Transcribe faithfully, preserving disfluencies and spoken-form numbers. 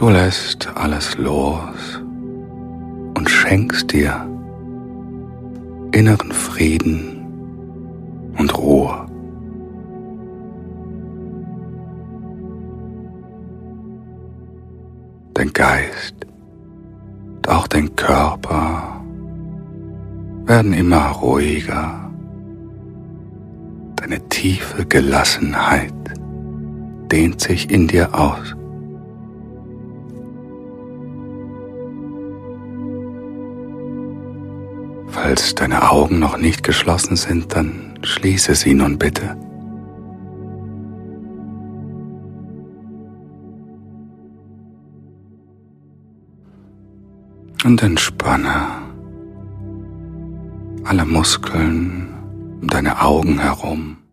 Du lässt alles los und schenkst dir inneren Frieden und Ruhe. Dein Geist und auch dein Körper werden immer ruhiger. Deine tiefe Gelassenheit dehnt sich in dir aus. Falls deine Augen noch nicht geschlossen sind, dann schließe sie nun bitte. Und entspanne alle Muskeln um deine Augen herum.